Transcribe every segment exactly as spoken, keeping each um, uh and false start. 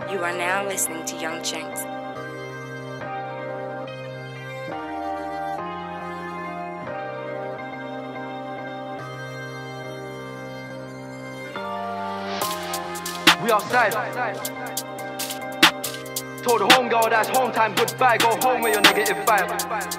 You are now listening to Young Chinks. We outside. Told the home girl that's home time, goodbye. Go home with your negative vibe.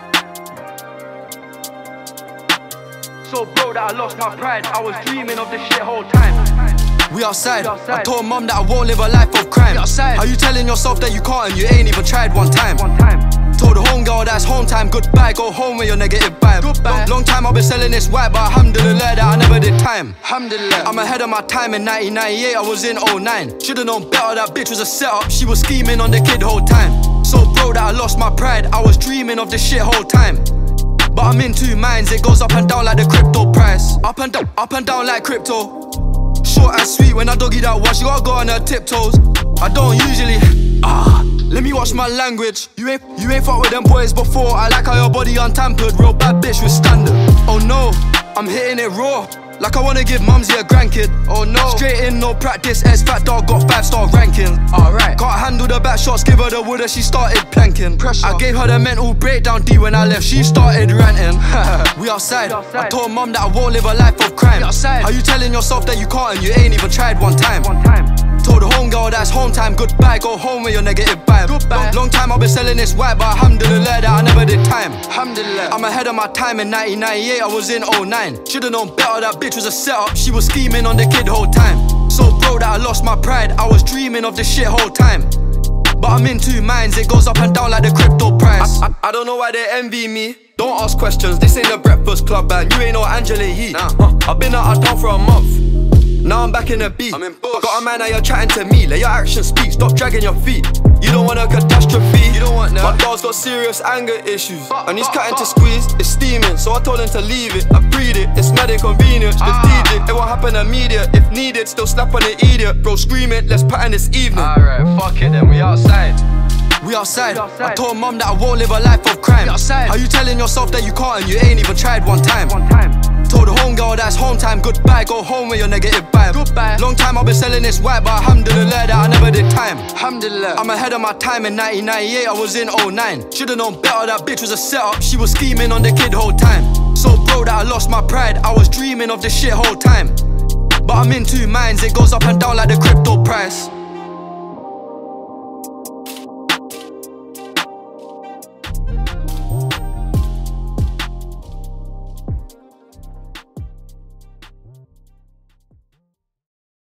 So broke that I lost my pride. I was dreaming of this shit whole time. We outside. I told mum that I won't live a life of crime. How you telling yourself that you can't and you ain't even tried one time? One time. Told the home girl that's home time, goodbye. Go home with your negative vibe. Goodbye. Long, long time I've been selling this white, but alhamdulillah that I never did time. Alhamdulillah. I'm ahead of my time. In nineteen ninety-eight I was in oh nine. Should've known better, that bitch was a setup. She was scheming on the kid whole time. So broke that I lost my pride. I was dreaming of this shit whole time. But I'm in two minds, it goes up and down like the crypto price. Up and down, up and down like crypto. Short and sweet when I doggy that one, she gotta go on her tiptoes. I don't usually, ah, let me watch my language. You ain't, you ain't fuck with them boys before. I like how your body untampered, real bad bitch with standard. Oh no, I'm hitting it raw, like I wanna give mumsy a grandkid. Oh no, straight in, no practice, S Fat Dog got five star ranking. Alright, can't handle the back shots, give her the wood and she started planking. Pressure. I gave her the mental breakdown D when I left, she started ranting. We outside. I told mum that I won't live a life of crime. How you telling yourself that you can't and you ain't even tried one time? One time. Told the home girl that's home time, goodbye. Go home with your negative vibe. Long, long time I've been selling this white, but alhamdulillah that I never did time. Alhamdulillah. I'm ahead of my time. In nineteen ninety-eight I was in oh nine. Should've known better, that bitch was a setup. She was scheming on the kid whole time. So broke that I lost my pride. I was dreaming of this shit whole time. But I'm in two minds, it goes up and down like the crypto price. I, I, I don't know why they envy me. Don't ask questions, this ain't the Breakfast Club and you ain't no Angela Yee. Nah. Huh. I've been out of town for a month. Now I'm back in the beat. I'm in Bush. Got a man now you're chatting to me. Let your actions speak, stop dragging your feet. You don't want a catastrophe. You don't want that. My dog's got serious anger issues, but, and he's cutting to squeeze, it's steaming. So I told him to leave it, I freed it. It's mad inconvenient, strategic. It won't happen immediate. If needed, still slap on the idiot. Bro screaming, let's pattern this evening. Alright, fuck it then, we outside. We outside. We outside. I told mum that I won't live a life of crime. How you telling yourself that you can't and you ain't even tried one time? One time. Told the home girl that's home time, goodbye. Go home with your negative vibe. Goodbye. Long time I've been selling this white, but alhamdulillah that I never did time. Alhamdulillah. I'm ahead of my time. In nineteen ninety-eight I was in oh nine. Should've known better, that bitch was a setup. She was scheming on the kid whole time. So broke that I lost my pride. I was dreaming of this shit whole time. But I'm in two minds, it goes up and down like the crypto price.